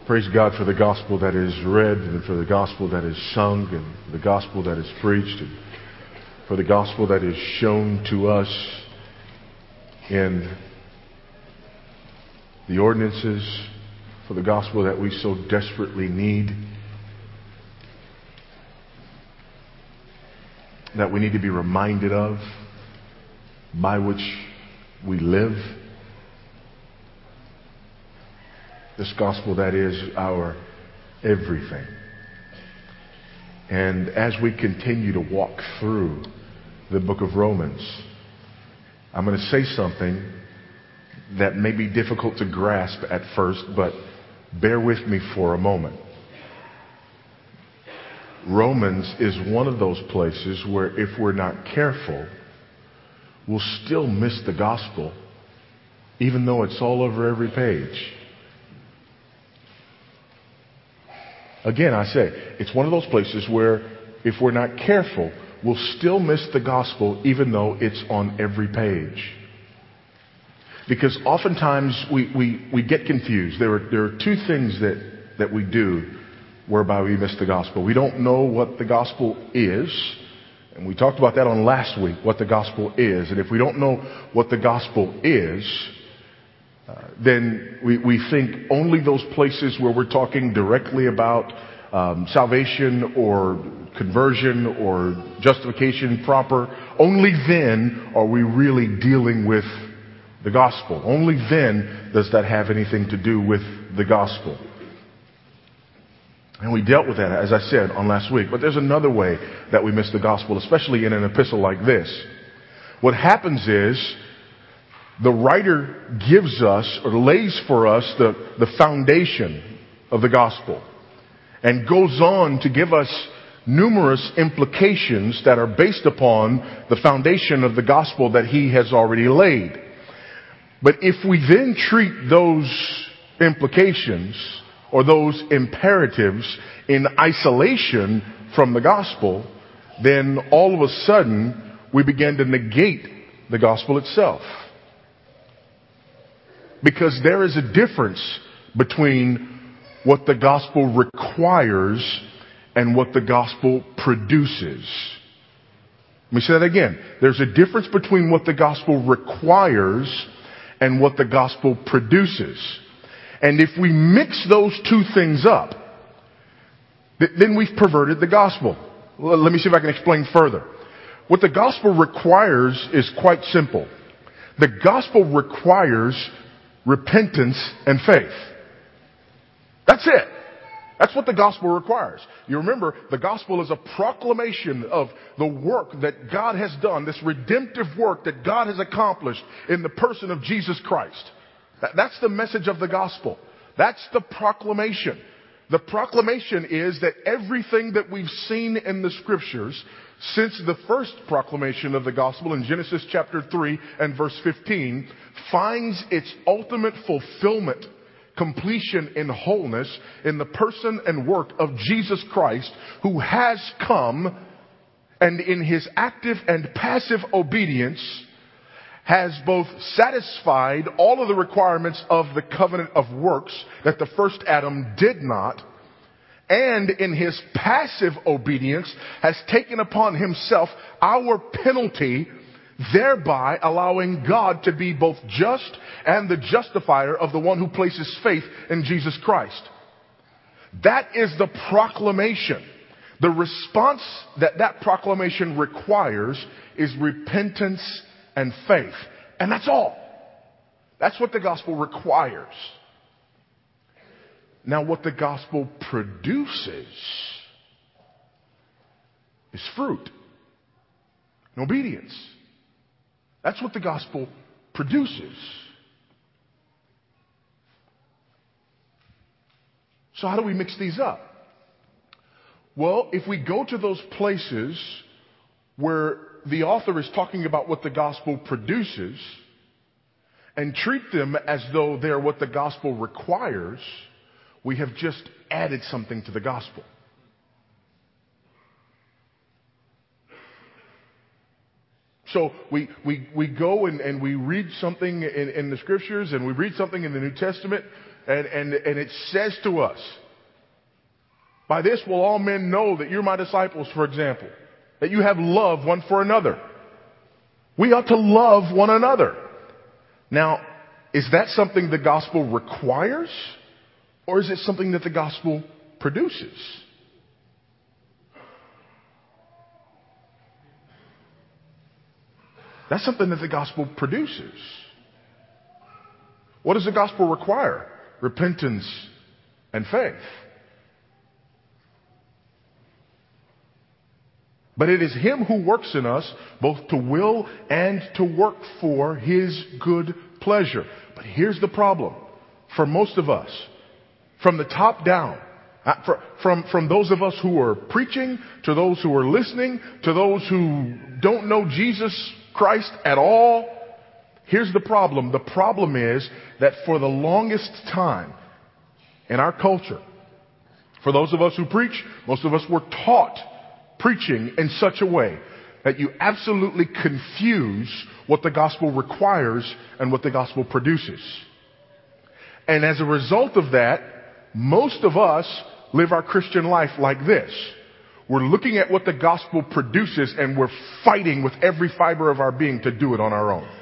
Praise God for the gospel that is read and for the gospel that is sung and for the gospel that is preached and for the gospel that is shown to us in the ordinances, for the gospel that we so desperately need, that we need to be reminded of, by which we live. This gospel that is our everything. And as we continue to walk through the book of Romans, I'm going to say something that may be difficult to grasp at first, but bear with me for a moment. Romans is one of those places where if we're not careful, we'll still miss the gospel, even though it's all over every page. Again, I say, it's one of those places where if we're not careful, we'll still miss the gospel even though it's on every page. Because oftentimes we get confused. There are two things that we do whereby we miss the gospel. We don't know what the gospel is. And we talked about that on last week, what the gospel is. And if we don't know what the gospel is, then we think only those places where we're talking directly about salvation or conversion or justification proper, only then are we really dealing with the gospel. Only then does that have anything to do with the gospel. And we dealt with that, as I said, on last week. But there's another way that we miss the gospel, especially in an epistle like this. What happens is the writer gives us or lays for us the foundation of the gospel and goes on to give us numerous implications that are based upon the foundation of the gospel that he has already laid. But if we then treat those implications or those imperatives in isolation from the gospel, then all of a sudden we begin to negate the gospel itself. Because there is a difference between what the gospel requires and what the gospel produces. Let me say that again. There's a difference between what the gospel requires and what the gospel produces. And if we mix those two things up, then we've perverted the gospel. Well, let me see if I can explain further. What the gospel requires is quite simple. The gospel requires repentance and faith. That's it. That's what the gospel requires. You remember, the gospel is a proclamation of the work that God has done, this redemptive work that God has accomplished in the person of Jesus Christ. That's the message of the gospel. That's the proclamation. The proclamation is that everything that we've seen in the scriptures since the first proclamation of the gospel in Genesis chapter 3 and verse 15 finds its ultimate fulfillment, completion in wholeness in the person and work of Jesus Christ, who has come and in his active and passive obedience has both satisfied all of the requirements of the covenant of works that the first Adam did not, and in his passive obedience has taken upon himself our penalty, thereby allowing God to be both just and the justifier of the one who places faith in Jesus Christ. That is the proclamation. The response that proclamation requires is repentance and faith. And that's all. That's what the gospel requires. Now, what the gospel produces is fruit and obedience. That's what the gospel produces. So how do we mix these up? Well, if we go to those places where the author is talking about what the gospel produces and treat them as though they're what the gospel requires, we have just added something to the gospel. So we go and we read something in the scriptures and we read something in the New Testament And it says to us, by this will all men know that you're my disciples, for example, that you have love one for another. We ought to love one another. Now, is that something the gospel requires, or is it something that the gospel produces? That's something that the gospel produces. What does the gospel require? Repentance and faith. But it is Him who works in us both to will and to work for His good pleasure. But here's the problem. For most of us, from the top down, from those of us who are preaching, to those who are listening, to those who don't know Jesus Christ at all, here's the problem. The problem is that for the longest time in our culture, for those of us who preach, most of us were taught preaching in such a way that you absolutely confuse what the gospel requires and what the gospel produces. And as a result of that, most of us live our Christian life like this. We're looking at what the gospel produces and we're fighting with every fiber of our being to do it on our own.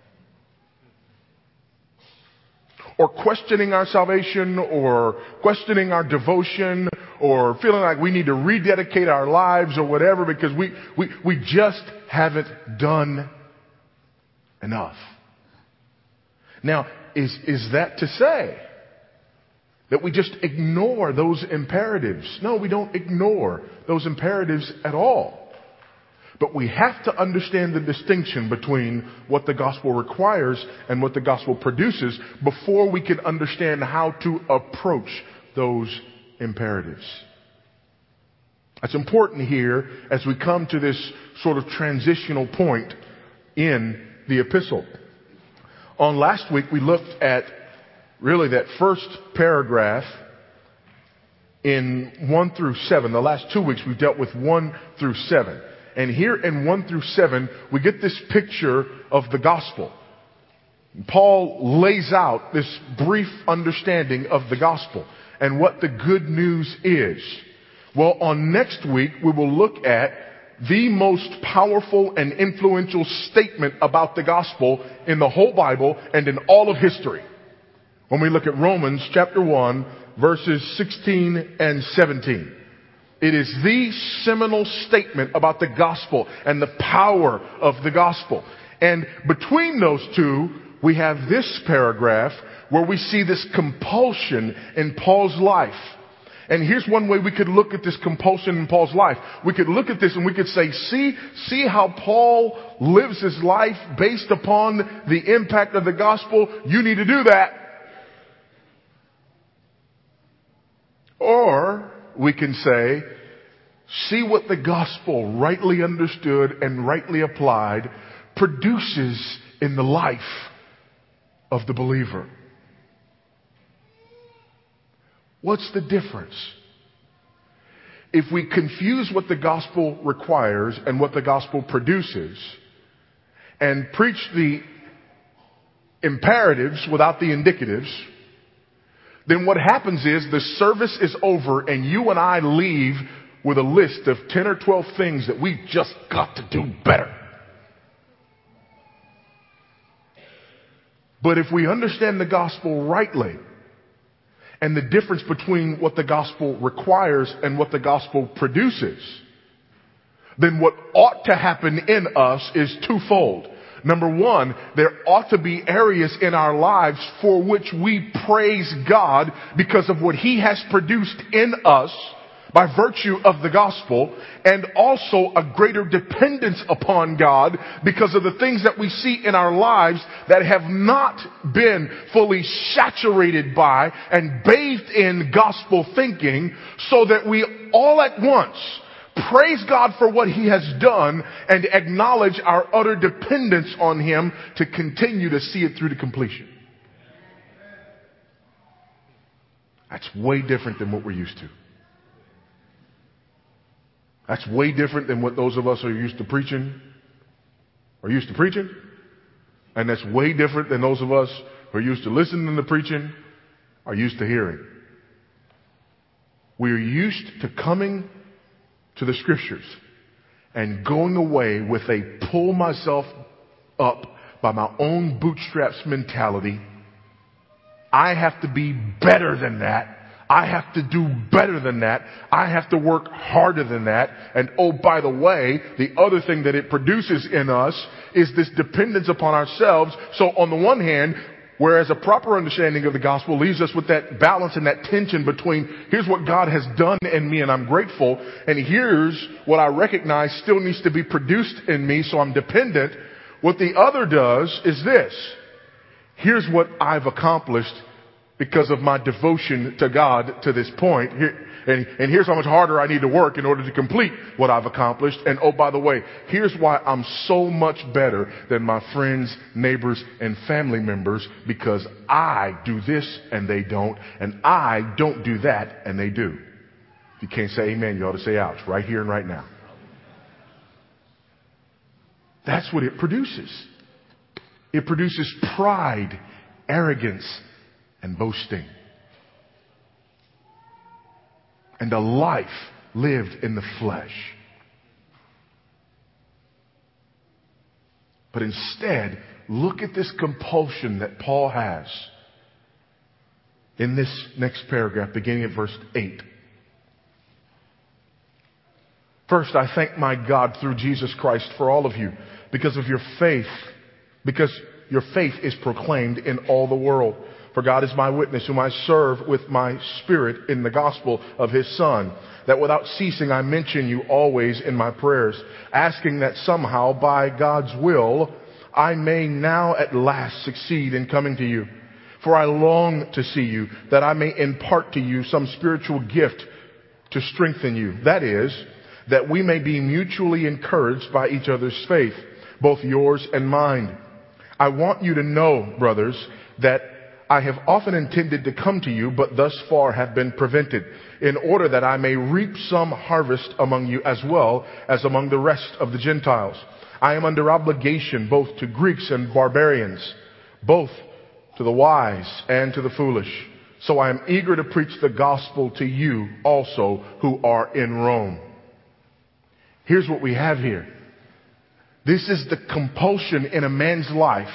Or questioning our salvation, or questioning our devotion, or feeling like we need to rededicate our lives or whatever because we just haven't done enough. Now, is that to say that we just ignore those imperatives? No, we don't ignore those imperatives at all. But we have to understand the distinction between what the gospel requires and what the gospel produces before we can understand how to approach those imperatives. That's important here as we come to this sort of transitional point in the epistle. On last week, we looked at really that first paragraph in 1 through 7. The last 2 weeks, we've dealt with 1 through 7. And here in 1 through 7, we get this picture of the gospel. Paul lays out this brief understanding of the gospel and what the good news is. Well, on next week, we will look at the most powerful and influential statement about the gospel in the whole Bible and in all of history. When we look at Romans chapter 1, verses 16 and 17. It is the seminal statement about the gospel and the power of the gospel. And between those two, we have this paragraph where we see this compulsion in Paul's life. And here's one way we could look at this compulsion in Paul's life. We could look at this and we could say, see how Paul lives his life based upon the impact of the gospel. You need to do that. Or we can say, see what the gospel, rightly understood and rightly applied, produces in the life of the believer. What's the difference? If we confuse what the gospel requires and what the gospel produces, and preach the imperatives without the indicatives, then what happens is the service is over and you and I leave with a list of 10 or 12 things that we've just got to do better. But if we understand the gospel rightly and the difference between what the gospel requires and what the gospel produces, then what ought to happen in us is twofold. Number one, there ought to be areas in our lives for which we praise God because of what He has produced in us by virtue of the gospel, and also a greater dependence upon God because of the things that we see in our lives that have not been fully saturated by and bathed in gospel thinking, so that we all at once praise God for what He has done and acknowledge our utter dependence on Him to continue to see it through to completion. That's way different than what we're used to. That's way different than what those of us are used to preaching. And that's way different than those of us who are used to listening to preaching. are used to hearing. We're used to coming to the Scriptures and going away with a pull myself up by my own bootstraps mentality. I have to be better than that. I have to do better than that. I have to work harder than that. And oh, by the way, the other thing that it produces in us is this dependence upon ourselves. So on the one hand, whereas a proper understanding of the gospel leaves us with that balance and that tension between here's what God has done in me and I'm grateful, and here's what I recognize still needs to be produced in me, so I'm dependent. What the other does is this. Here's what I've accomplished because of my devotion to God to this point. And here's how much harder I need to work in order to complete what I've accomplished. And oh, by the way, here's why I'm so much better than my friends, neighbors, and family members, because I do this and they don't, and I don't do that and they do. If you can't say amen, you ought to say ouch, right here and right now. That's what it produces. It produces pride, arrogance, and boasting. And a life lived in the flesh. But instead, look at this compulsion that Paul has in this next paragraph, beginning at verse 8. First, I thank my God through Jesus Christ for all of you, because of your faith, because your faith is proclaimed in all the world. For God is my witness, whom I serve with my spirit in the gospel of his Son, that without ceasing I mention you always in my prayers, asking that somehow by God's will I may now at last succeed in coming to you. For I long to see you, that I may impart to you some spiritual gift to strengthen you. That is, that we may be mutually encouraged by each other's faith, both yours and mine. I want you to know, brothers, that I have often intended to come to you, but thus far have been prevented, in order that I may reap some harvest among you as well as among the rest of the Gentiles. I am under obligation both to Greeks and barbarians, both to the wise and to the foolish. So I am eager to preach the gospel to you also who are in Rome. Here's what we have here. This is the compulsion in a man's life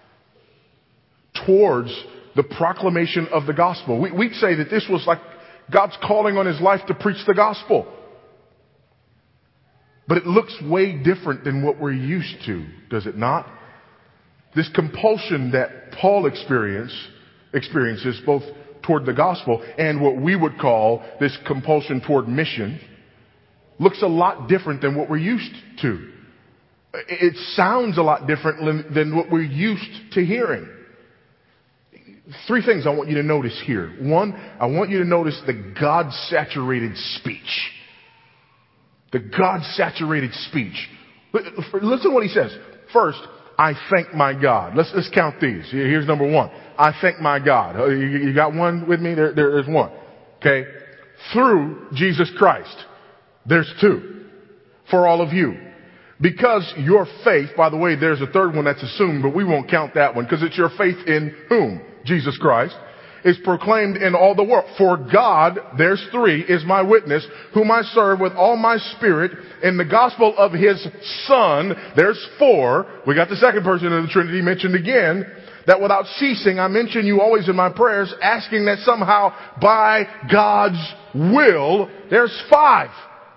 towards the proclamation of the gospel. We'd say that this was like God's calling on his life to preach the gospel. But it looks way different than what we're used to, does it not? This compulsion that Paul experiences both toward the gospel and what we would call this compulsion toward mission looks a lot different than what we're used to. It sounds a lot different than what we're used to hearing. Three things I want you to notice here. One, I want you to notice the God-saturated speech. The God-saturated speech. Listen to what he says. First, I thank my God. Let's count these. Here's number one. I thank my God. You got one with me? There's one. Okay. Through Jesus Christ. There's two. For all of you. Because your faith, by the way, there's a third one that's assumed, but we won't count that one because it's your faith in whom? Jesus Christ, is proclaimed in all the world. For God, there's three, is my witness, whom I serve with all my spirit in the gospel of his Son. There's four. We got the second person of the Trinity mentioned again, that without ceasing I mention you always in my prayers, asking that somehow by God's will. There's five.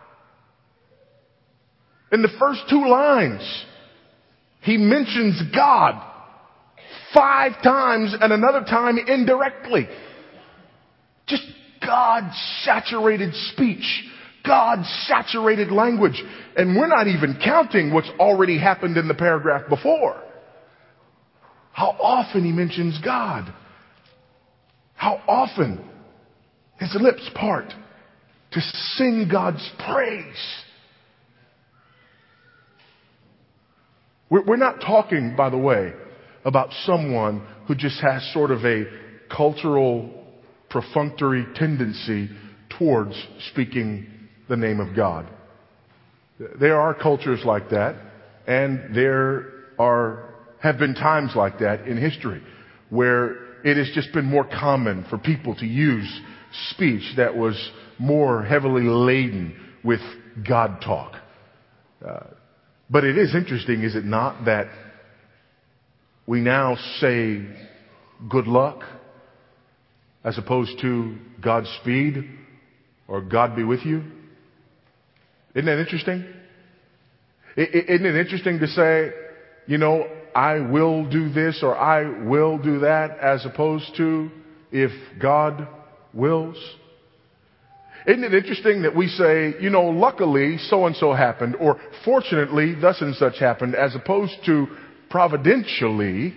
In the first two lines, he mentions God 5 times and another time indirectly. Just God-saturated speech, God-saturated language. And we're not even counting what's already happened in the paragraph before. How often he mentions God. How often his lips part to sing God's praise. We're not talking, by the way, about someone who just has sort of a cultural perfunctory tendency towards speaking the name of God. There are cultures like that, and there have been times like that in history where it has just been more common for people to use speech that was more heavily laden with God talk. But it is interesting, is it not, that we now say good luck as opposed to Godspeed or God be with you? Isn't that interesting? Isn't it interesting to say, I will do this or I will do that, as opposed to if God wills? Isn't it interesting that we say, luckily so-and-so happened, or fortunately thus and such happened, as opposed to providentially?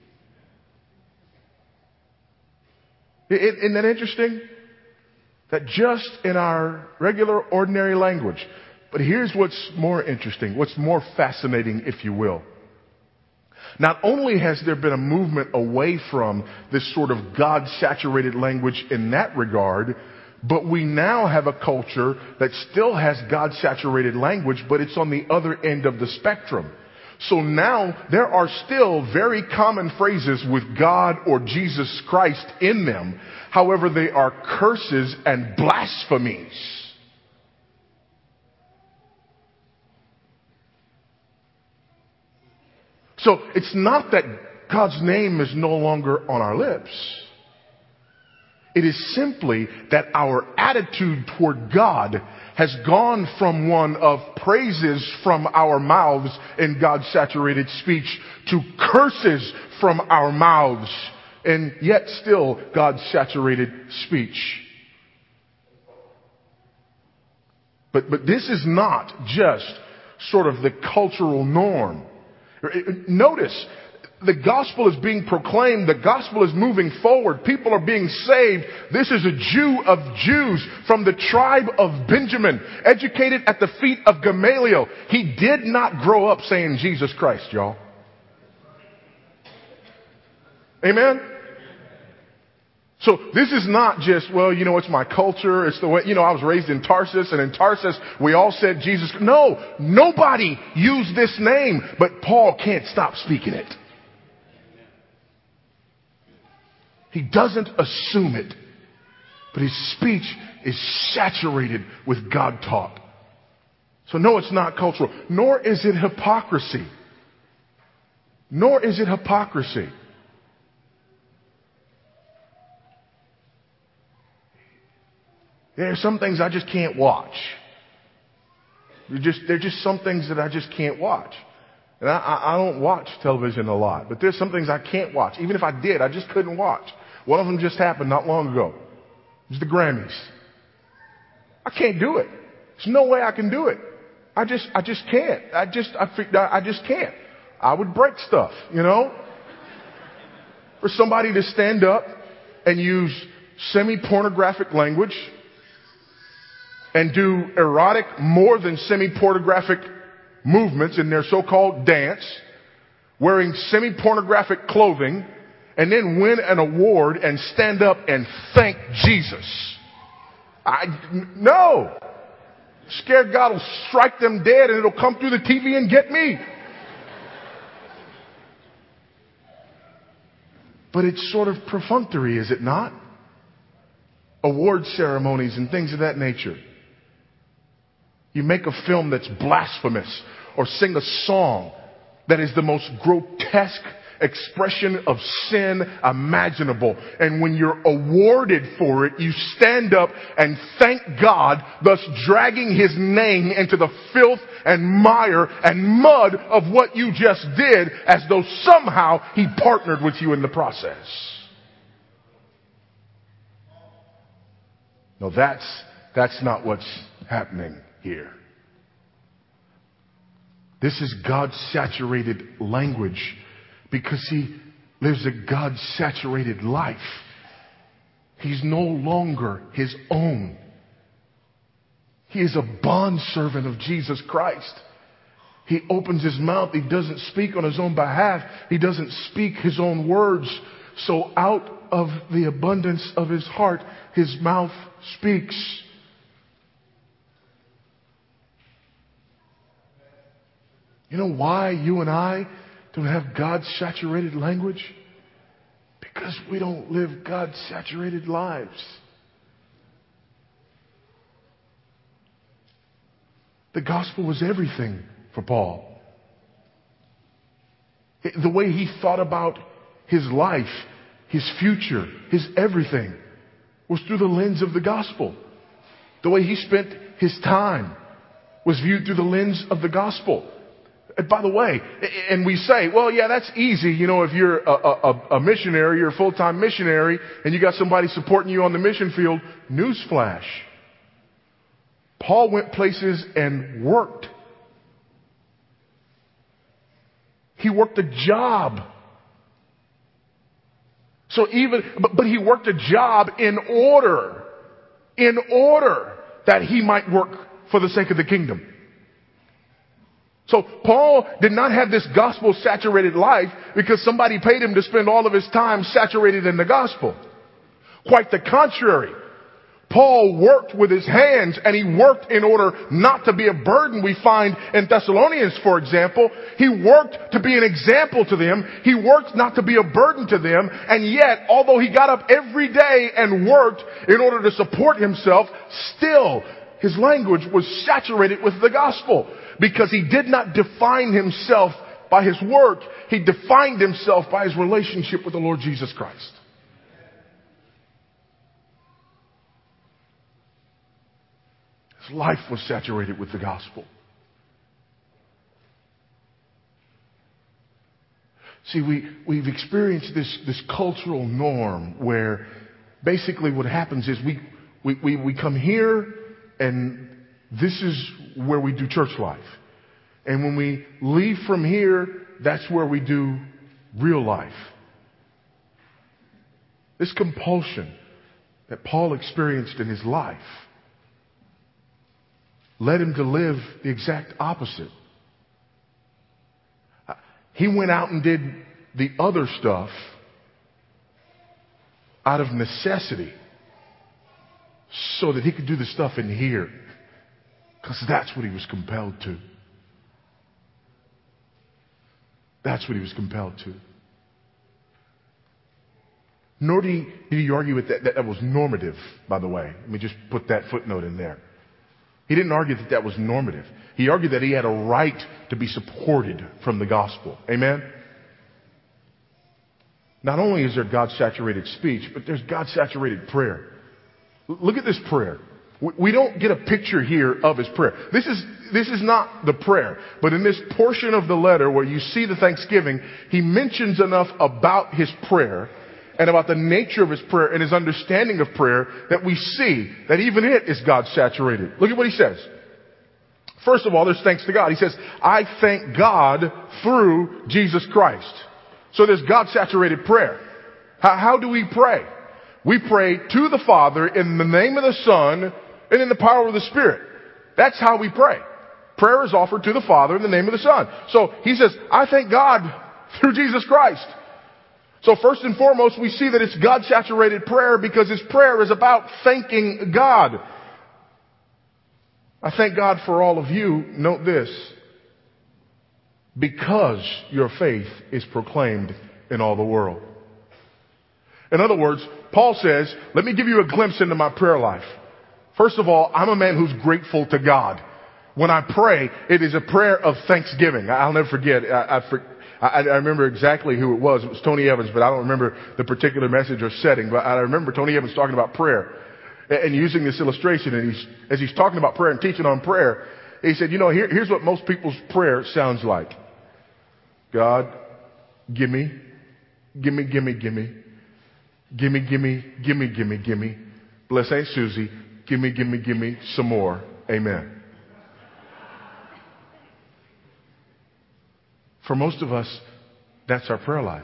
Isn't that interesting? That just in our regular, ordinary language. But here's what's more interesting, what's more fascinating, if you will. Not only has there been a movement away from this sort of God-saturated language in that regard, but we now have a culture that still has God-saturated language, but it's on the other end of the spectrum. So now there are still very common phrases with God or Jesus Christ in them. However, they are curses and blasphemies. So it's not that God's name is no longer on our lips. It is simply that our attitude toward God has gone from one of praises from our mouths in God-saturated speech to curses from our mouths and yet still God-saturated speech. But this is not just sort of the cultural norm. Notice, the gospel is being proclaimed. The gospel is moving forward. People are being saved. This is a Jew of Jews from the tribe of Benjamin, educated at the feet of Gamaliel. He did not grow up saying Jesus Christ, y'all. Amen? So this is not just, it's my culture. It's the way, I was raised in Tarsus, and in Tarsus we all said Jesus. No, nobody used this name, but Paul can't stop speaking it. He doesn't assume it, but his speech is saturated with God talk. So no, it's not cultural, nor is it hypocrisy. Nor is it hypocrisy. There are some things I just can't watch. There are just some things that I just can't watch. And I don't watch television a lot, but there's some things I can't watch. Even if I did, I just couldn't watch. One of them just happened not long ago. It was the Grammys. I can't do it. There's no way I can do it. I just can't. I just can't. I would break stuff, For somebody to stand up and use semi-pornographic language and do erotic, more than semi-pornographic movements in their so-called dance, wearing semi-pornographic clothing, and then win an award and stand up and thank Jesus. No. Scared God will strike them dead and it'll come through the TV and get me. But it's sort of perfunctory, is it not? Award ceremonies and things of that nature. You make a film that's blasphemous or sing a song that is the most grotesque expression of sin imaginable. And when you're awarded for it, you stand up and thank God, thus dragging his name into the filth and mire and mud of what you just did, as though somehow he partnered with you in the process. No, that's not what's happening here. This is God-saturated language because he lives a God-saturated life. He's no longer his own. He is a bondservant of Jesus Christ. He opens his mouth. He doesn't speak on his own behalf. He doesn't speak his own words. So out of the abundance of his heart, his mouth speaks. You know why you and I don't have God-saturated language? Because we don't live God-saturated lives. The gospel was everything for Paul. The way he thought about his life, his future, his everything was through the lens of the gospel. The way he spent his time was viewed through the lens of the gospel. And by the way, and we say, well, yeah, that's easy. You know, if you're a missionary, you're a full-time missionary, and you got somebody supporting you on the mission field, newsflash. Paul went places and worked. He worked a job. So but he worked a job in order that he might work for the sake of the kingdom. So Paul did not have this gospel saturated life because somebody paid him to spend all of his time saturated in the gospel. Quite the contrary. Paul worked with his hands, and he worked in order not to be a burden. We find in Thessalonians, for example, he worked to be an example to them. He worked not to be a burden to them. And yet, although he got up every day and worked in order to support himself, still his language was saturated with the gospel because he did not define himself by his work. He defined himself by his relationship with the Lord Jesus Christ. His life was saturated with the gospel. See, we've experienced this cultural norm where basically what happens is we come here and this is where we do church life. And when we leave from here, that's where we do real life. This compulsion that Paul experienced in his life led him to live the exact opposite. He went out and did the other stuff out of necessity so that he could do the stuff in here, because that's what he was compelled to. That's what he was compelled to. Nor did he argue with that was normative, by the way. Let me just put that footnote in there. He didn't argue that was normative. He argued that he had a right to be supported from the gospel. Amen? Not only is there God-saturated speech, but there's God-saturated prayer. Look at this prayer. We don't get a picture here of his prayer. This is not the prayer. But in this portion of the letter where you see the thanksgiving, he mentions enough about his prayer and about the nature of his prayer and his understanding of prayer that we see that even it is God-saturated. Look at what he says. First of all, there's thanks to God. He says, I thank God through Jesus Christ. So there's God-saturated prayer. How do we pray? We pray to the Father in the name of the Son and in the power of the Spirit. That's how we pray. Prayer is offered to the Father in the name of the Son. So he says, I thank God through Jesus Christ. So first and foremost, we see that it's God-saturated prayer because his prayer is about thanking God. I thank God for all of you. Note this. Because your faith is proclaimed in all the world. In other words, Paul says, let me give you a glimpse into my prayer life. First of all, I'm a man who's grateful to God. When I pray, it is a prayer of thanksgiving. I'll never forget. I remember exactly who it was. It was Tony Evans, but I don't remember the particular message or setting. But I remember Tony Evans talking about prayer and using this illustration. And as he's talking about prayer and teaching on prayer, he said, here's what most people's prayer sounds like. God, gimme. Bless Aunt Susie. Gimme some more. Amen. For most of us, that's our prayer life.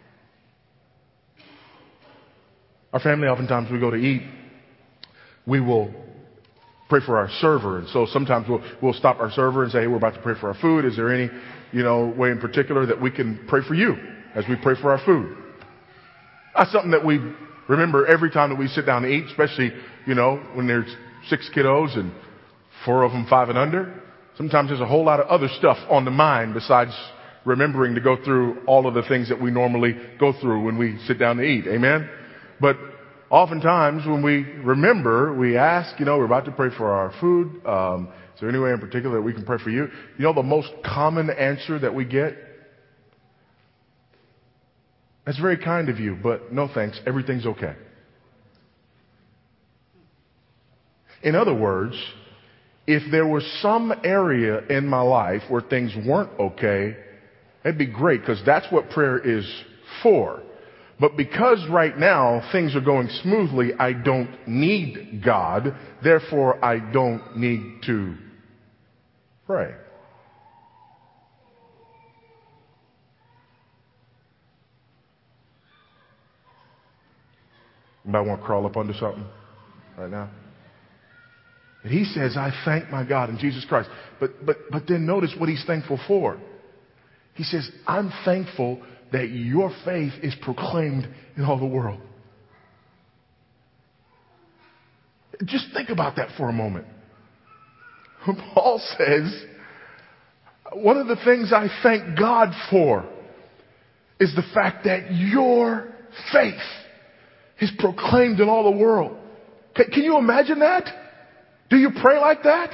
Our family, oftentimes we go to eat, we will pray for our server. And so sometimes we'll stop our server and say, hey, we're about to pray for our food. Is there any, way in particular that we can pray for you as we pray for our food? That's something that we remember every time that we sit down to eat, especially, when there's 6 kiddos and 4 of them 5 and under. Sometimes there's a whole lot of other stuff on the mind besides remembering to go through all of the things that we normally go through when we sit down to eat. Amen? But oftentimes when we remember, we ask, we're about to pray for our food. Is there any way in particular that we can pray for you? You know the most common answer that we get? That's very kind of you, but no thanks. Everything's okay. In other words, if there was some area in my life where things weren't okay, it'd be great because that's what prayer is for. But because right now things are going smoothly, I don't need God. Therefore, I don't need to pray. Anybody want to crawl up under something right now? And he says, I thank my God in Jesus Christ. But then notice what he's thankful for. He says, I'm thankful that your faith is proclaimed in all the world. Just think about that for a moment. Paul says, one of the things I thank God for is the fact that your faith is proclaimed in all the world. Can you imagine that? Do you pray like that?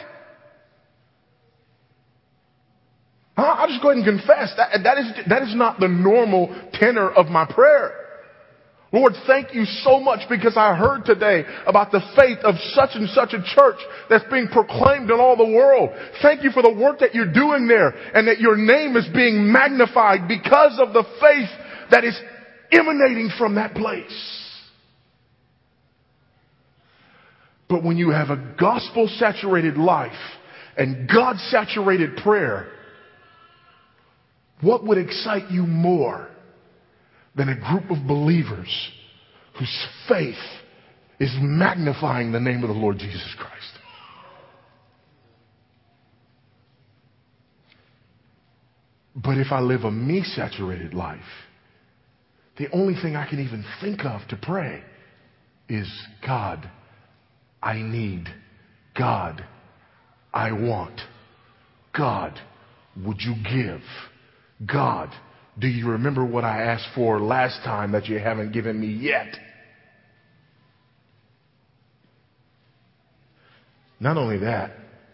I'll just go ahead and confess that is not the normal tenor of my prayer. Lord, thank you so much because I heard today about the faith of such and such a church that's being proclaimed in all the world. Thank you for the work that you're doing there and that your name is being magnified because of the faith that is emanating from that place. But when you have a gospel-saturated life and God-saturated prayer, what would excite you more than a group of believers whose faith is magnifying the name of the Lord Jesus Christ? But if I live a me-saturated life, the only thing I can even think of to pray is, God, I need. God, I want. God, would you give? God, do you remember what I asked for last time that you haven't given me yet? Not only that,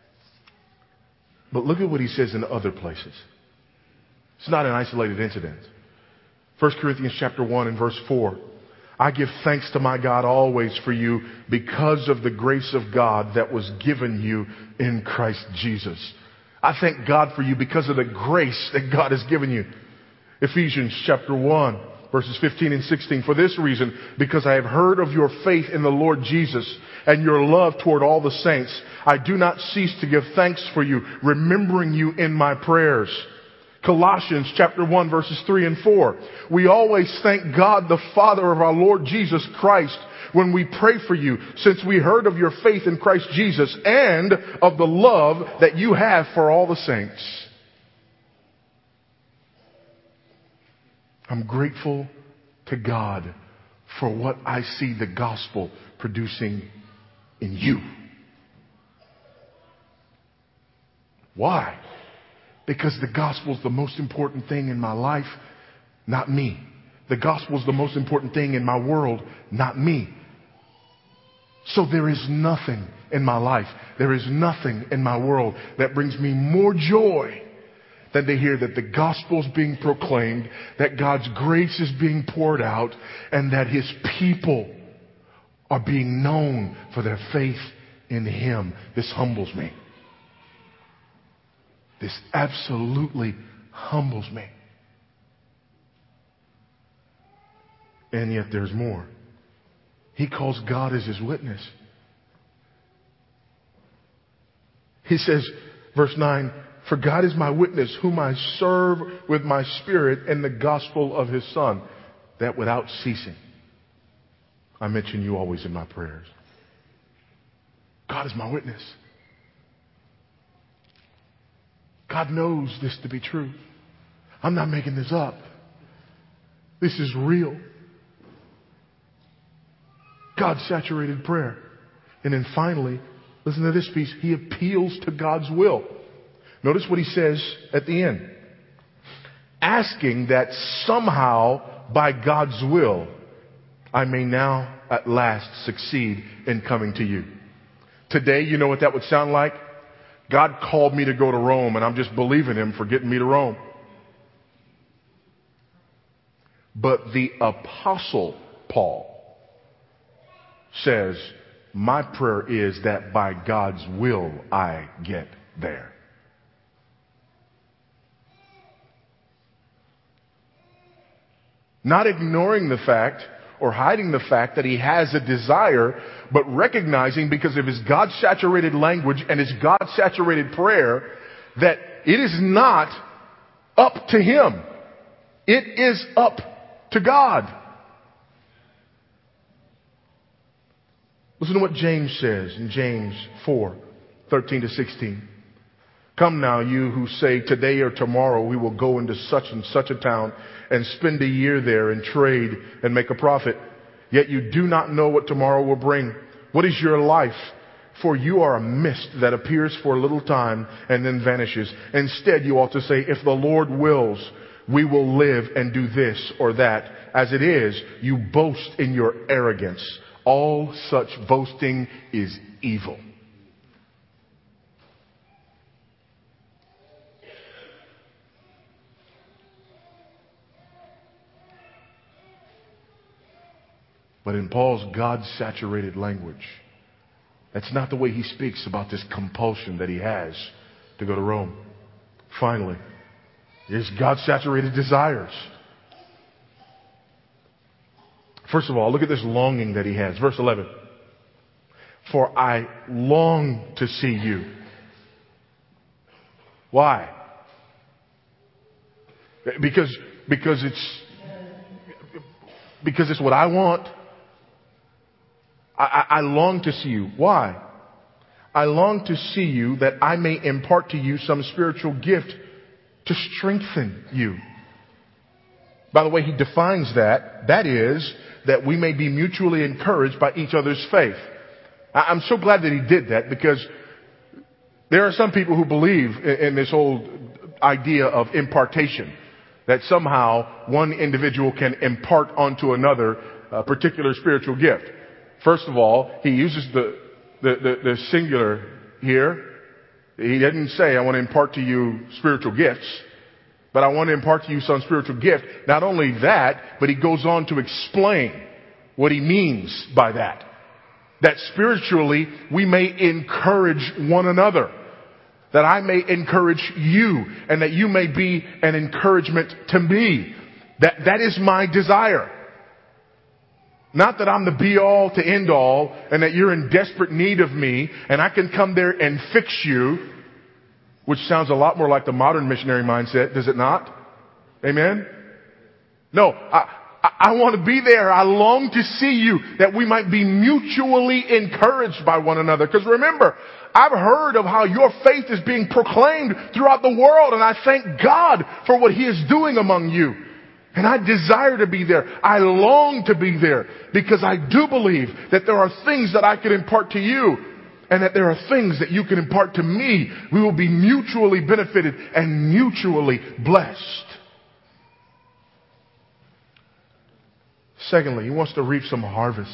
but look at what he says in other places. It's not an isolated incident. 1 Corinthians chapter 1 and verse 4. I give thanks to my God always for you because of the grace of God that was given you in Christ Jesus. I thank God for you because of the grace that God has given you. Ephesians chapter 1, verses 15 and 16. For this reason, because I have heard of your faith in the Lord Jesus and your love toward all the saints, I do not cease to give thanks for you, remembering you in my prayers. Colossians chapter 1 verses 3 and 4. We always thank God the Father of our Lord Jesus Christ when we pray for you, since we heard of your faith in Christ Jesus and of the love that you have for all the saints. I'm grateful to God for what I see the gospel producing in you. Why? Because the gospel is the most important thing in my life, not me. The gospel is the most important thing in my world, not me. So there is nothing in my life, there is nothing in my world that brings me more joy than to hear that the gospel is being proclaimed, that God's grace is being poured out, and that his people are being known for their faith in him. This humbles me. This absolutely humbles me. And yet there's more. He calls God as his witness. He says, verse 9, for God is my witness, whom I serve with my spirit in the gospel of his Son, that without ceasing, I mention you always in my prayers. God is my witness. God knows this to be true. I'm not making this up. This is real. God-saturated prayer. And then finally, listen to this piece. He appeals to God's will. Notice what he says at the end. asking that somehow, by God's will, I may now at last succeed in coming to you. Today, you know what that would sound like? God called me to go to Rome, and I'm just believing him for getting me to Rome. But the Apostle Paul says, my prayer is that by God's will I get there. Not ignoring the fact or hiding the fact that he has a desire, but recognizing, because of his God-saturated language and his God-saturated prayer, that it is not up to him. It is up to God. Listen to what James says in James 4:13-16. Come now, you who say today or tomorrow we will go into such and such a town and spend a year there and trade and make a profit. Yet you do not know what tomorrow will bring. What is your life? For you are a mist that appears for a little time and then vanishes. Instead, you ought to say, if the Lord wills, we will live and do this or that. As it is, you boast in your arrogance. All such boasting is evil. But in Paul's God-saturated language, that's not the way he speaks about this compulsion that he has to go to Rome. Finally, his God-saturated desires. First of all, look at this longing that he has. Verse 11. For I long to see you. Why? Because it's what I want. I long to see you. Why? I long to see you that I may impart to you some spiritual gift to strengthen you. By the way, he defines that. That is, that we may be mutually encouraged by each other's faith. I'm so glad that he did that, because there are some people who believe in this whole idea of impartation. That somehow one individual can impart onto another a particular spiritual gift. First of all, he uses the singular here. He didn't say, I want to impart to you spiritual gifts, but I want to impart to you some spiritual gift. Not only that, but he goes on to explain what he means by that. That spiritually we may encourage one another. That I may encourage you, and that you may be an encouragement to me. That is my desire. Not that I'm the be all to end all, and that you're in desperate need of me, and I can come there and fix you, which sounds a lot more like the modern missionary mindset, does it not? Amen? No, I want to be there. I long to see you, that we might be mutually encouraged by one another. Because remember, I've heard of how your faith is being proclaimed throughout the world, and I thank God for what he is doing among you. And I desire to be there. I long to be there, because I do believe that there are things that I can impart to you, and that there are things that you can impart to me. We will be mutually benefited and mutually blessed. Secondly, he wants to reap some harvest.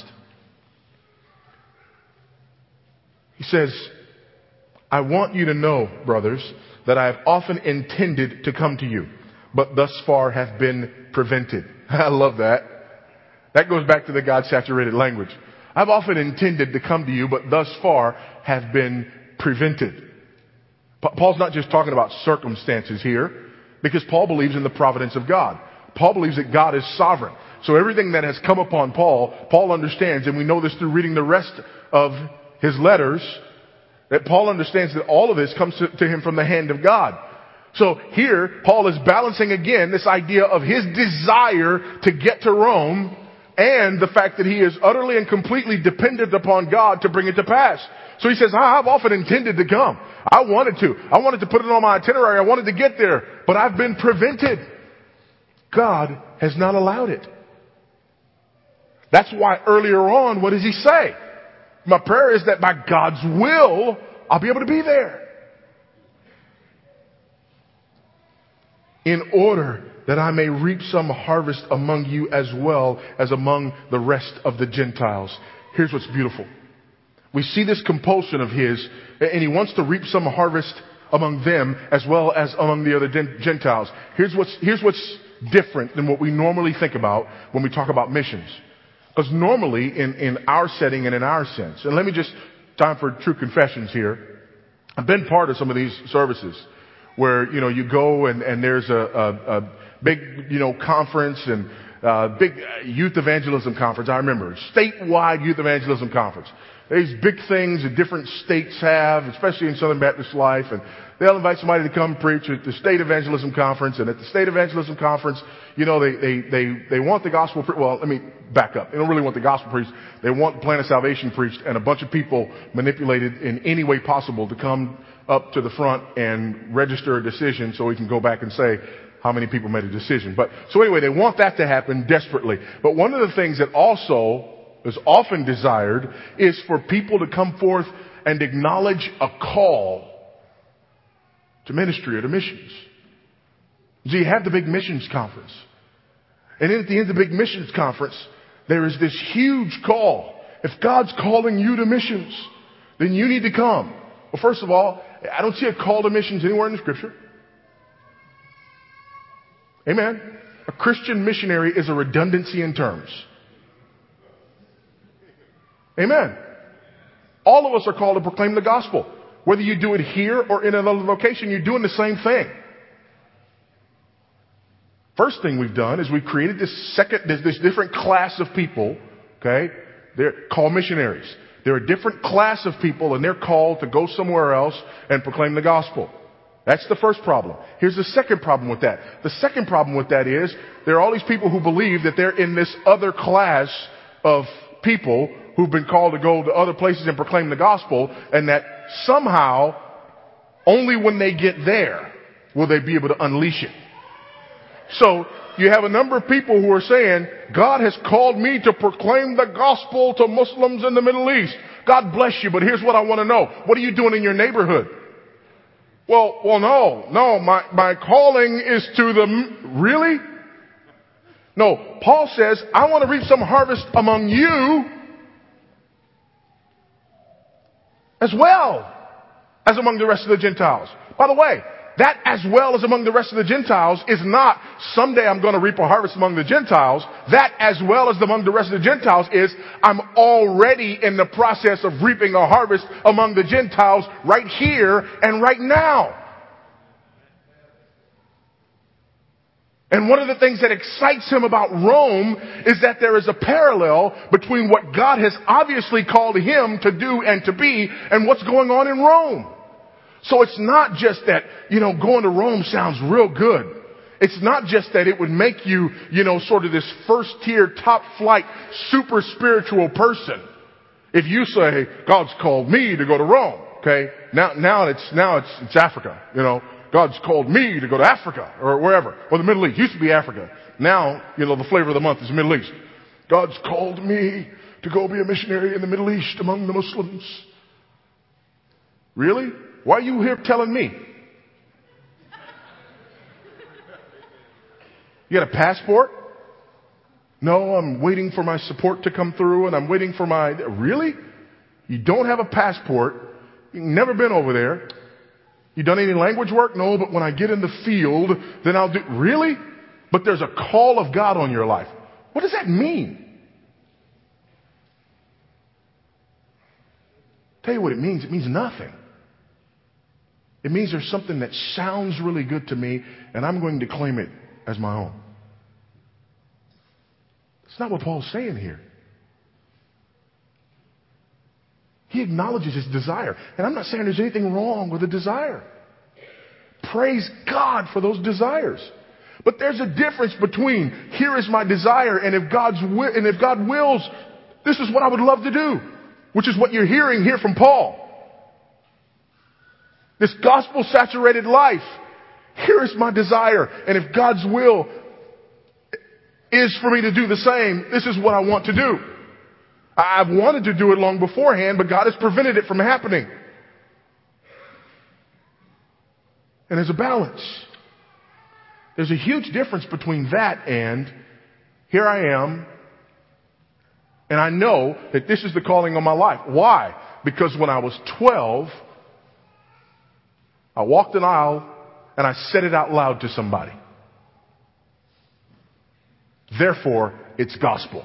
He says, I want you to know, brothers, that I have often intended to come to you, but thus far have been prevented. I love that. That goes back to the God-saturated language. I've often intended to come to you, but thus far have been prevented. Paul's not just talking about circumstances here, because Paul believes in the providence of God. Paul believes that God is sovereign. So everything that has come upon Paul understands, and we know this through reading the rest of his letters, that Paul understands that all of this comes to him from the hand of God. So here, Paul is balancing again this idea of his desire to get to Rome and the fact that he is utterly and completely dependent upon God to bring it to pass. So he says, I've often intended to come. I wanted to put it on my itinerary. I wanted to get there, but I've been prevented. God has not allowed it. That's why earlier on, what does he say? My prayer is that by God's will, I'll be able to be there. In order that I may reap some harvest among you as well as among the rest of the Gentiles. Here's what's beautiful. We see this compulsion of his, and he wants to reap some harvest among them as well as among the other Gentiles. Here's what's different than what we normally think about when we talk about missions. Because normally in our setting and in our sense, and let me just, time for true confessions here. I've been part of some of these services where, you go and there's a big, conference and big youth evangelism conference. I remember statewide youth evangelism conference. These big things that different states have, especially in Southern Baptist life, and they'll invite somebody to come preach at the state evangelism conference. And at the state evangelism conference, they want the gospel. Well, let me back up. They don't really want the gospel preached. They want the plan of salvation preached, and a bunch of people manipulated in any way possible to come up to the front and register a decision so we can go back and say how many people made a decision. So anyway, they want that to happen desperately. But one of the things that also is often desired is for people to come forth and acknowledge a call to ministry or to missions. So you have the big missions conference. And then at the end of the big missions conference, there is this huge call. If God's calling you to missions, then you need to come. Well, first of all, I don't see a call to missions anywhere in the scripture. Amen. A Christian missionary is a redundancy in terms. Amen. All of us are called to proclaim the gospel. Whether you do it here or in another location, you're doing the same thing. First thing we've done is we've created this different class of people, okay? They're called missionaries. They're a different class of people, and they're called to go somewhere else and proclaim the gospel. That's the first problem. Here's the second problem with that. The second problem with that is there are all these people who believe that they're in this other class of people who've been called to go to other places and proclaim the gospel, and that somehow only when they get there will they be able to unleash it. So you have a number of people who are saying, God has called me to proclaim the gospel to Muslims in the Middle East. God bless you, but here's what I want to know. What are you doing in your neighborhood? Well, no, my calling is to the, really? No, Paul says, I want to reap some harvest among you as well as among the rest of the Gentiles. By the way, that as well as among the rest of the Gentiles is not someday I'm going to reap a harvest among the Gentiles. That as well as among the rest of the Gentiles is I'm already in the process of reaping a harvest among the Gentiles right here and right now. And one of the things that excites him about Rome is that there is a parallel between what God has obviously called him to do and to be and what's going on in Rome. So it's not just that, going to Rome sounds real good. It's not just that it would make you, sort of this first tier, top flight, super spiritual person. If you say, God's called me to go to Rome, okay? Now it's Africa, God's called me to go to Africa or wherever, or the Middle East. Used to be Africa. Now, the flavor of the month is Middle East. God's called me to go be a missionary in the Middle East among the Muslims. Really? Why are you here telling me? You got a passport? No, I'm waiting for my support to come through and I'm waiting for my... Really? You don't have a passport. You've never been over there. You done any language work? No, but when I get in the field, then I'll do... Really? But there's a call of God on your life. What does that mean? Tell you what it means. It means nothing. It means there's something that sounds really good to me, and I'm going to claim it as my own. That's not what Paul's saying here. He acknowledges his desire. And I'm not saying there's anything wrong with a desire. Praise God for those desires. But there's a difference between here is my desire and if God wills, this is what I would love to do, which is what you're hearing here from Paul. This gospel-saturated life. Here is my desire. And if God's will is for me to do the same, this is what I want to do. I've wanted to do it long beforehand, but God has prevented it from happening. And there's a balance. There's a huge difference between that and here I am, and I know that this is the calling on my life. Why? Because when I was 12, I walked an aisle and I said it out loud to somebody. Therefore, it's gospel.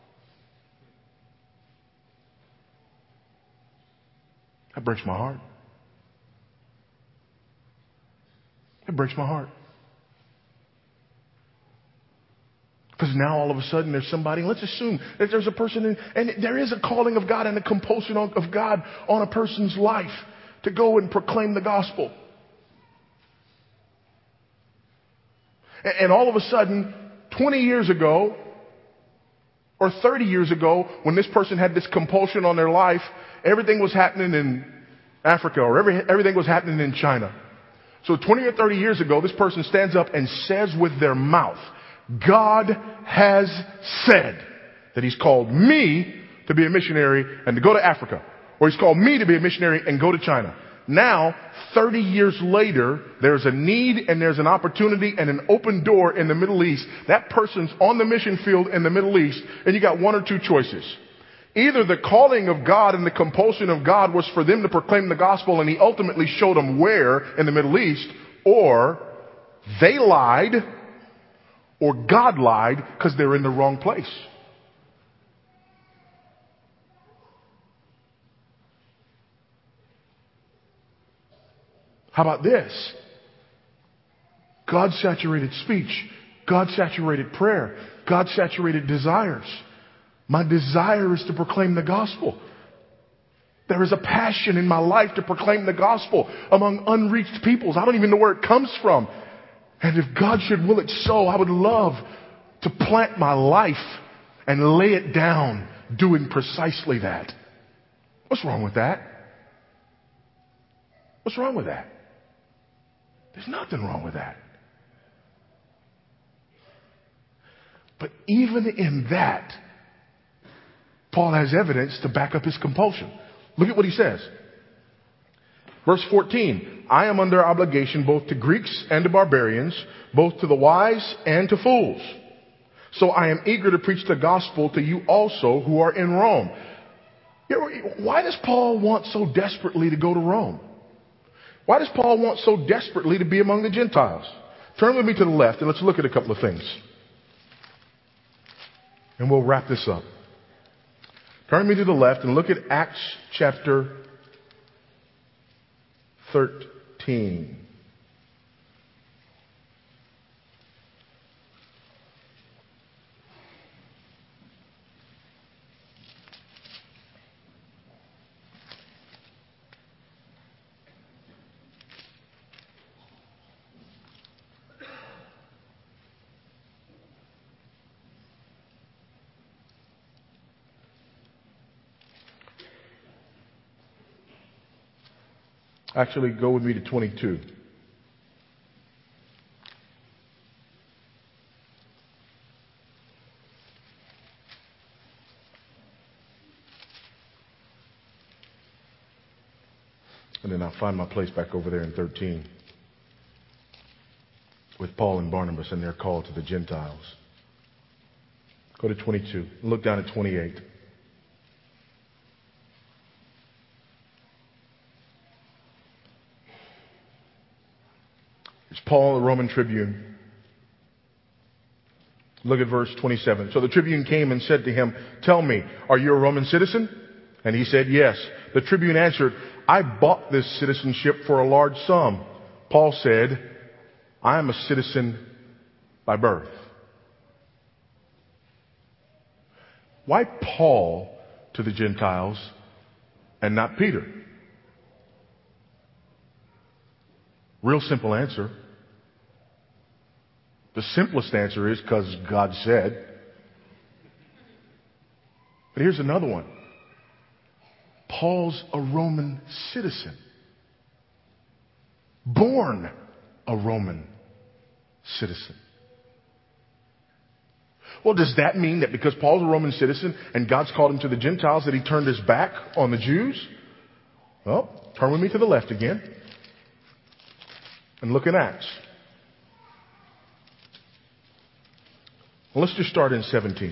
That breaks my heart. It breaks my heart. Because now all of a sudden there's somebody, let's assume that there's a person and there is a calling of God and a compulsion of God on a person's life to go and proclaim the gospel. And all of a sudden, 20 years ago or 30 years ago, when this person had this compulsion on their life, everything was happening in Africa or everything was happening in China. So 20 or 30 years ago, this person stands up and says with their mouth, God has said that he's called me to be a missionary and to go to Africa. Or he's called me to be a missionary and go to China. Now, 30 years later, there's a need and there's an opportunity and an open door in the Middle East. That person's on the mission field in the Middle East, and you got one or two choices. Either the calling of God and the compulsion of God was for them to proclaim the gospel and he ultimately showed them where in the Middle East, or they lied, or God lied because they're in the wrong place. How about this? God-saturated speech, God-saturated prayer, God-saturated desires. My desire is to proclaim the gospel. There is a passion in my life to proclaim the gospel among unreached peoples. I don't even know where it comes from. And if God should will it so, I would love to plant my life and lay it down doing precisely that. What's wrong with that? What's wrong with that? There's nothing wrong with that. But even in that, Paul has evidence to back up his compulsion. Look at what he says. Verse 14, I am under obligation both to Greeks and to barbarians, both to the wise and to fools. So I am eager to preach the gospel to you also who are in Rome. Why does Paul want so desperately to go to Rome? Why does Paul want so desperately to be among the Gentiles? Turn with me to the left and let's look at a couple of things. And we'll wrap this up. Turn me to the left and look at Acts chapter 13. Actually, go with me to 22. And then I'll find my place back over there in 13 with Paul and Barnabas and their call to the Gentiles. Go to 22. Look down at 28. It's Paul, the Roman tribune. Look at verse 27. So the tribune came and said to him, tell me, are you a Roman citizen? And he said, yes. The tribune answered, I bought this citizenship for a large sum. Paul said, I am a citizen by birth. Why Paul to the Gentiles and not Peter? Real simple answer. The simplest answer is because God said. But here's another one. Paul's a Roman citizen. Born a Roman citizen. Well, does that mean that because Paul's a Roman citizen and God's called him to the Gentiles that he turned his back on the Jews? Well, turn with me to the left again and look in Acts. Well, let's just start in 17.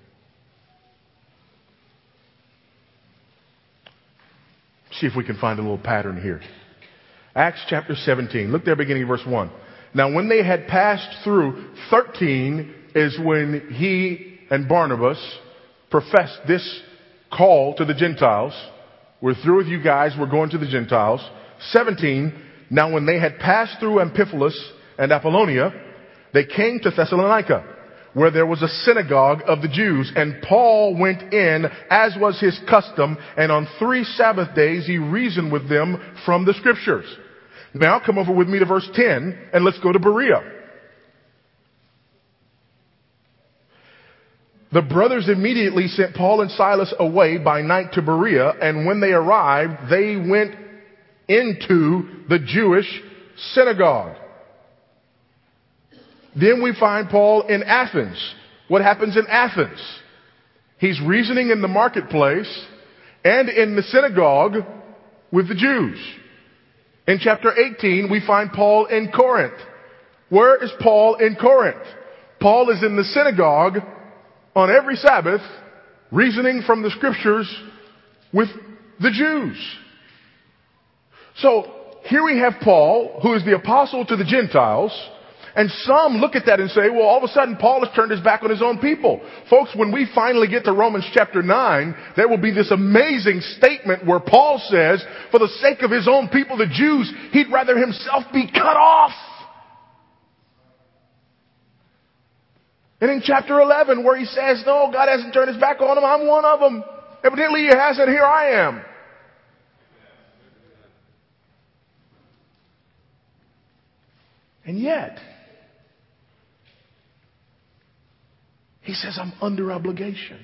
See if we can find a little pattern here. Acts chapter 17. Look there beginning of verse 1. Now when they had passed through, 13 is when he and Barnabas professed this call to the Gentiles. We're through with you guys. We're going to the Gentiles. 17. Now when they had passed through Amphipolis and Apollonia, they came to Thessalonica, where there was a synagogue of the Jews. And Paul went in, as was his custom, and on 3 Sabbath days he reasoned with them from the Scriptures. Now come over with me to verse 10, and let's go to Berea. The brothers immediately sent Paul and Silas away by night to Berea, and when they arrived, they went into the Jewish synagogue. Then we find Paul in Athens. What happens in Athens? He's reasoning in the marketplace and in the synagogue with the Jews. In chapter 18, we find Paul in Corinth. Where is Paul in Corinth? Paul is in the synagogue on every Sabbath, reasoning from the Scriptures with the Jews. So here we have Paul, who is the apostle to the Gentiles. And some look at that and say, well, all of a sudden Paul has turned his back on his own people. Folks, when we finally get to Romans chapter 9, there will be this amazing statement where Paul says, for the sake of his own people, the Jews, he'd rather himself be cut off. And in chapter 11, where he says, no, God hasn't turned his back on them, I'm one of them. Evidently he hasn't, here I am. And yet, he says, I'm under obligation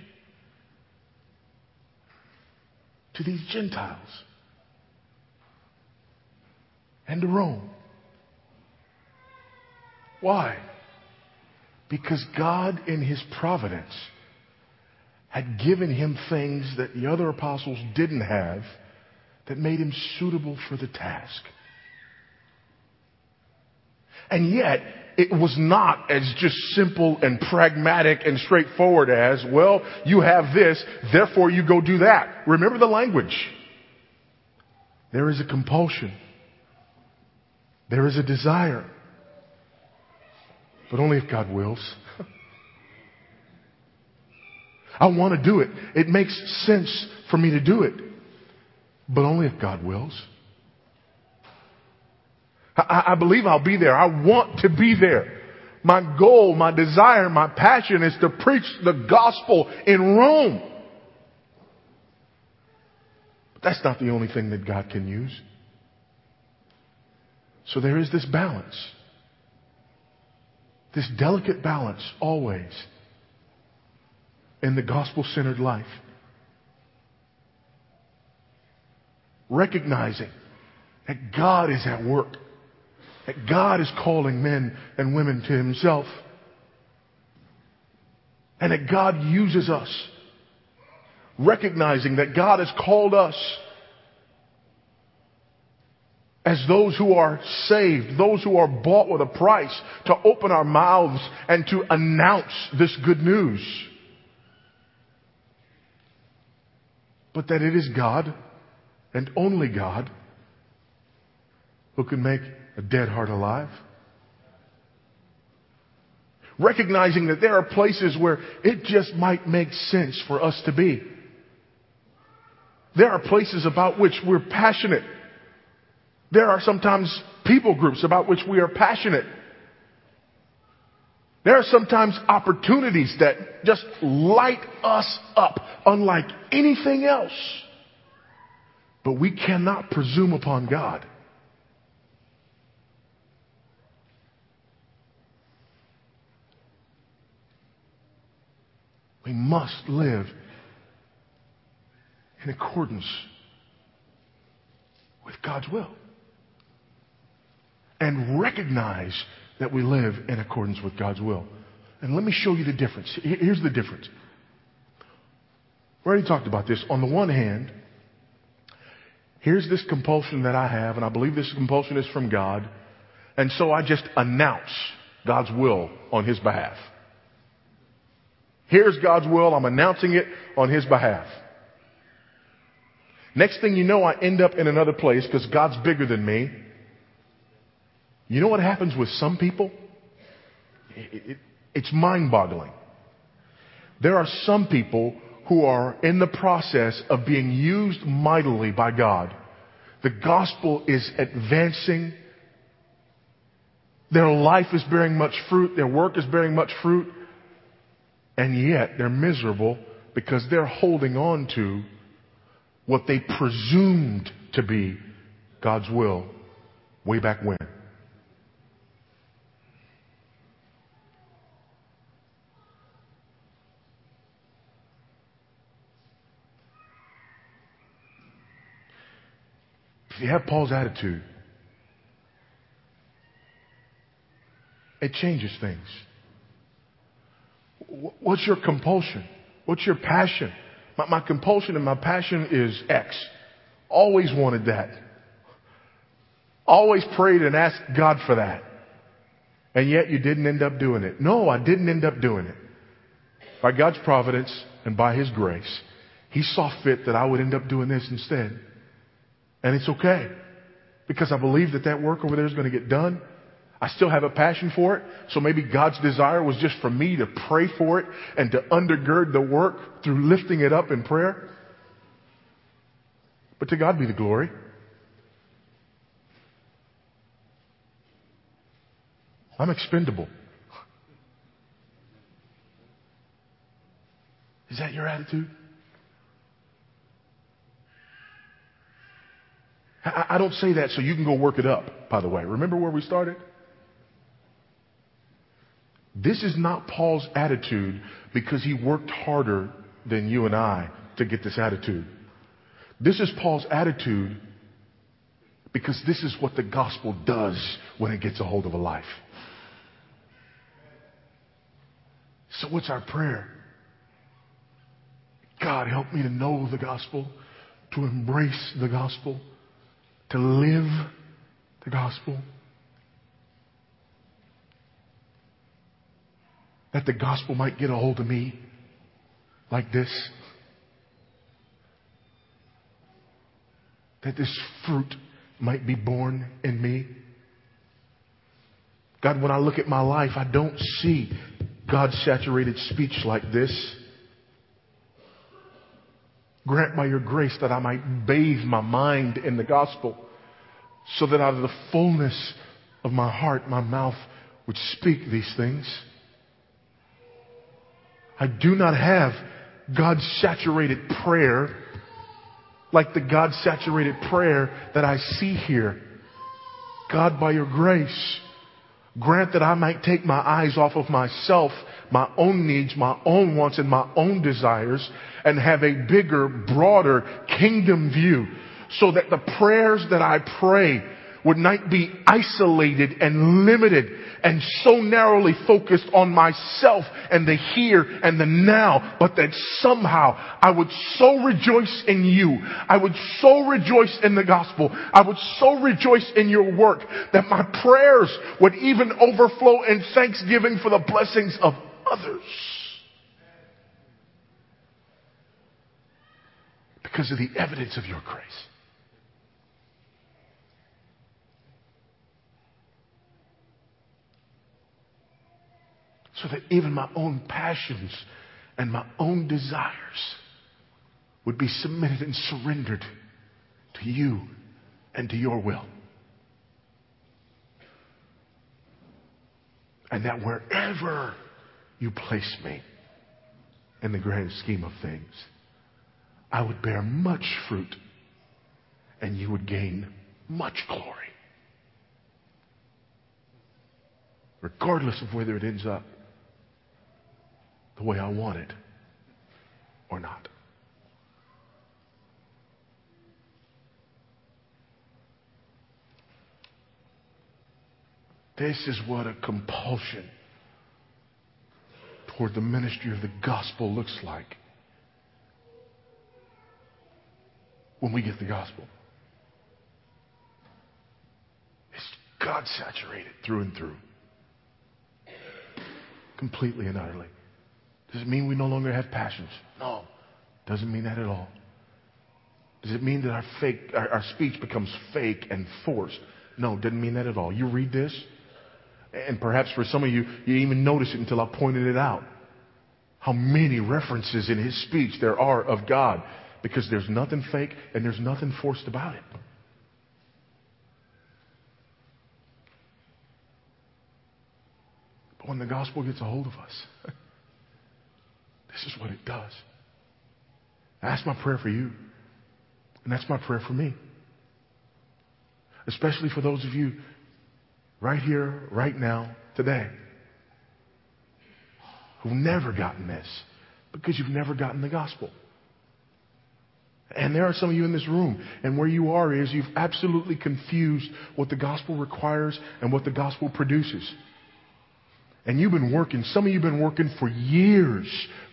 to these Gentiles and to Rome. Why? Because God, in his providence, had given him things that the other apostles didn't have that made him suitable for the task. And yet, it was not as just simple and pragmatic and straightforward as, well, you have this, therefore you go do that. Remember the language. There is a compulsion. There is a desire. But only if God wills. I want to do it. It makes sense for me to do it. But only if God wills. I believe I'll be there. I want to be there. My goal, my desire, my passion is to preach the gospel in Rome. But that's not the only thing that God can use. So there is this balance. This delicate balance always in the gospel-centered life. Recognizing that God is at work. That God is calling men and women to himself. And that God uses us. Recognizing that God has called us as those who are saved, those who are bought with a price, to open our mouths and to announce this good news. But that it is God, and only God, who can make a dead heart alive. Recognizing that there are places where it just might make sense for us to be. There are places about which we're passionate. There are sometimes people groups about which we are passionate. There are sometimes opportunities that just light us up unlike anything else. But we cannot presume upon God. We must live in accordance with God's will. And recognize that we live in accordance with God's will. And let me show you the difference. Here's the difference. We already talked about this. On the one hand, here's this compulsion that I have, and I believe this compulsion is from God. And so I just announce God's will on his behalf. Here's God's will. I'm announcing it on His behalf. Next thing you know, I end up in another place because God's bigger than me. You know what happens with some people? It's mind-boggling. There are some people who are in the process of being used mightily by God. The gospel is advancing. Their life is bearing much fruit. Their work is bearing much fruit. And yet they're miserable because they're holding on to what they presumed to be God's will way back when. If you have Paul's attitude, it changes things. What's your compulsion? What's your passion? My compulsion and my passion is X. Always wanted that. Always prayed and asked God for that. And yet you didn't end up doing it. No, I didn't end up doing it. By God's providence and by His grace, He saw fit that I would end up doing this instead. And it's okay. Because I believe that that work over there is going to get done. I still have a passion for it. So maybe God's desire was just for me to pray for it and to undergird the work through lifting it up in prayer. But to God be the glory. I'm expendable. Is that your attitude? I don't say that so you can go work it up, by the way. Remember where we started? This is not Paul's attitude because he worked harder than you and I to get this attitude. This is Paul's attitude because this is what the gospel does when it gets a hold of a life. So what's our prayer? God, help me to know the gospel, to embrace the gospel, to live the gospel. That the gospel might get a hold of me like this. That this fruit might be born in me. God, when I look at my life, I don't see God's saturated speech like this. Grant by your grace that I might bathe my mind in the gospel so that out of the fullness of my heart, my mouth would speak these things. I do not have God's saturated prayer like the God saturated prayer that I see here. God, by your grace, grant that I might take my eyes off of myself, my own needs, my own wants, and my own desires, and have a bigger, broader kingdom view so that the prayers that I pray would not be isolated and limited and so narrowly focused on myself and the here and the now, but that somehow I would so rejoice in you. I would so rejoice in the gospel. I would so rejoice in your work that my prayers would even overflow in thanksgiving for the blessings of others. Because of the evidence of your grace. So that even my own passions and my own desires would be submitted and surrendered to you and to your will. And that wherever you place me in the grand scheme of things, I would bear much fruit and you would gain much glory. Regardless of whether it ends up the way I want it or not. This is what a compulsion toward the ministry of the gospel looks like when we get the gospel. It's God saturated through and through. Completely and utterly. Does it mean we no longer have passions? No. Doesn't mean that at all. Does it mean that our speech becomes fake and forced? No, doesn't mean that at all. You read this, and perhaps for some of you, you didn't even notice it until I pointed it out. How many references in his speech there are of God, because there's nothing fake and there's nothing forced about it. But when the gospel gets a hold of us, this is what it does. That's my prayer for you. And that's my prayer for me. Especially for those of you right here, right now, today, who've never gotten this because you've never gotten the gospel. And there are some of you in this room, and where you are is you've absolutely confused what the gospel requires and what the gospel produces. And you've been working, some of you have been working for years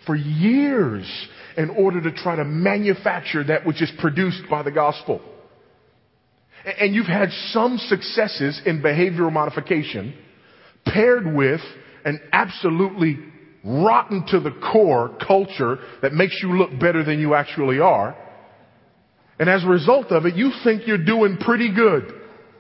in order to try to manufacture that which is produced by the gospel. And you've had some successes in behavioral modification paired with an absolutely rotten to the core culture that makes you look better than you actually are. And as a result of it, you think you're doing pretty good.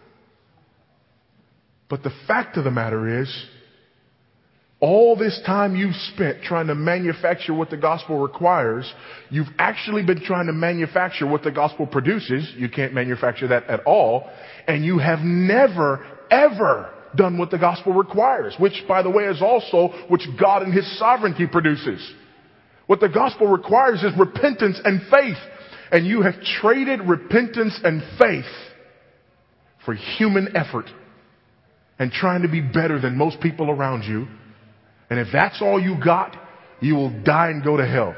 But the fact of the matter is, all this time you've spent trying to manufacture what the gospel requires, you've actually been trying to manufacture what the gospel produces. You can't manufacture that at all. And you have never, ever done what the gospel requires, which, by the way, is also which God in his sovereignty produces. What the gospel requires is repentance and faith. And you have traded repentance and faith for human effort and trying to be better than most people around you. And if that's all you got, you will die and go to hell.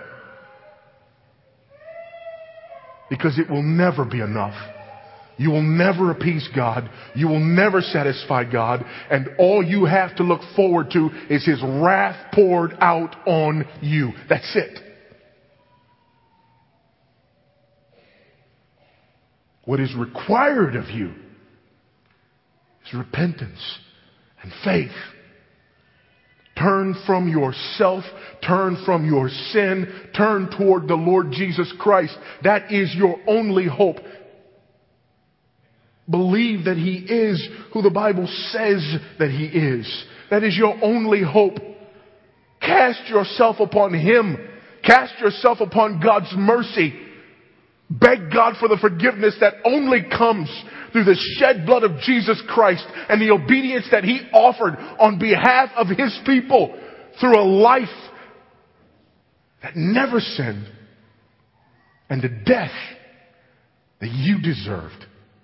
Because it will never be enough. You will never appease God. You will never satisfy God. And all you have to look forward to is his wrath poured out on you. That's it. What is required of you is repentance and faith. Turn from yourself, turn from your sin, turn toward the Lord Jesus Christ. That is your only hope. Believe that he is who the Bible says that he is. That is your only hope. Cast yourself upon him. Cast yourself upon God's mercy. Beg God for the forgiveness that only comes through the shed blood of Jesus Christ and the obedience that he offered on behalf of his people through a life that never sinned and the death that you deserved.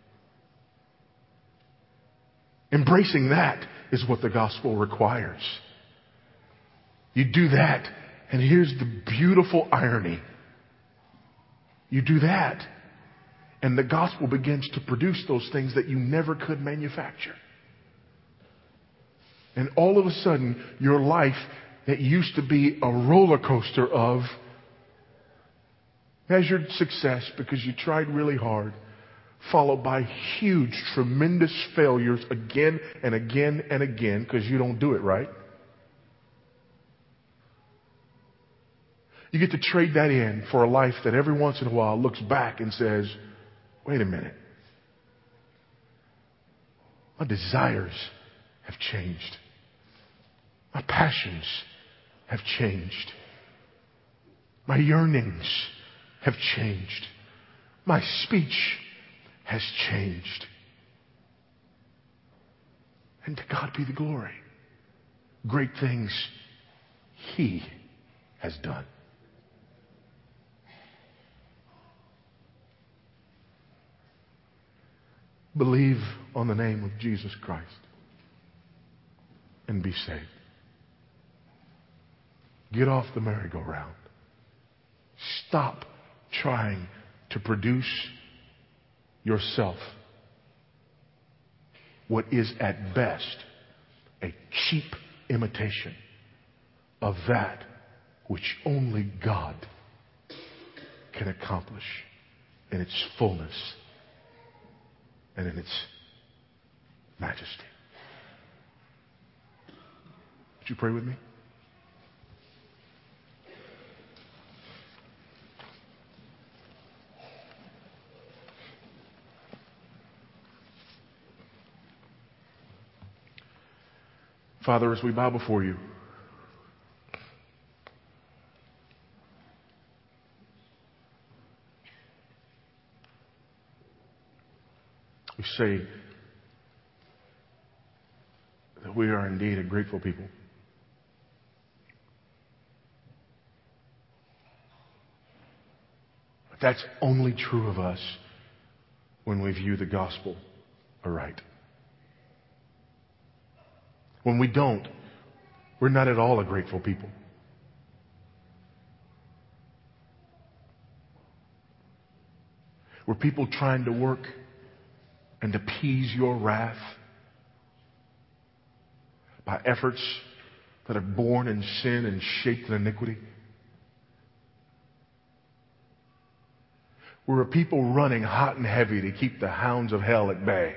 Embracing that is what the gospel requires. You do that, and here's the beautiful irony. You do that, and the gospel begins to produce those things that you never could manufacture. And all of a sudden, your life that used to be a roller coaster of measured success because you tried really hard, followed by huge, tremendous failures again and again and again because you don't do it right. You get to trade that in for a life that every once in a while looks back and says, wait a minute. My desires have changed. My passions have changed. My yearnings have changed. My speech has changed. And to God be the glory. Great things he has done. Believe on the name of Jesus Christ and be saved. Get off the merry-go-round. Stop trying to produce yourself what is at best a cheap imitation of that which only God can accomplish in its fullness and in its majesty. Would you pray with me? Father, as we bow before you, we say that we are indeed a grateful people. But that's only true of us when we view the gospel aright. When we don't, we're not at all a grateful people. We're people trying to work and appease your wrath by efforts that are born in sin and shaped in iniquity. We're a people running hot and heavy to keep the hounds of hell at bay.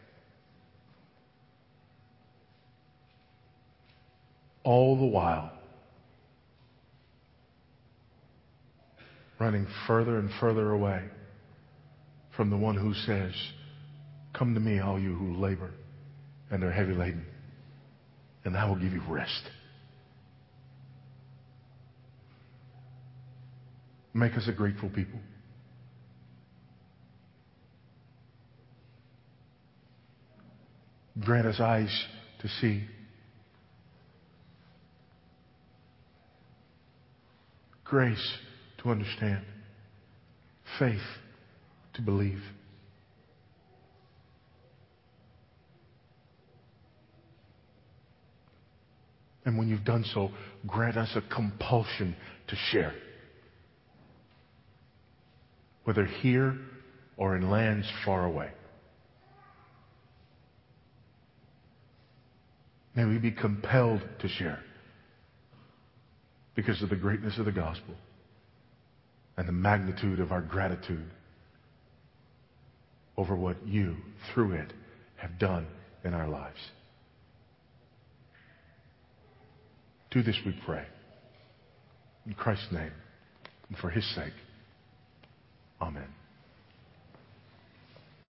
All the while, running further and further away from the one who says, "Come to me, all you who labor and are heavy laden, and I will give you rest." Make us a grateful people. Grant us eyes to see, grace to understand, faith to believe. And when you've done so, grant us a compulsion to share. Whether here or in lands far away. May we be compelled to share because of the greatness of the gospel and the magnitude of our gratitude over what you, through it, have done in our lives. Do this, we pray. In Christ's name and for his sake. Amen.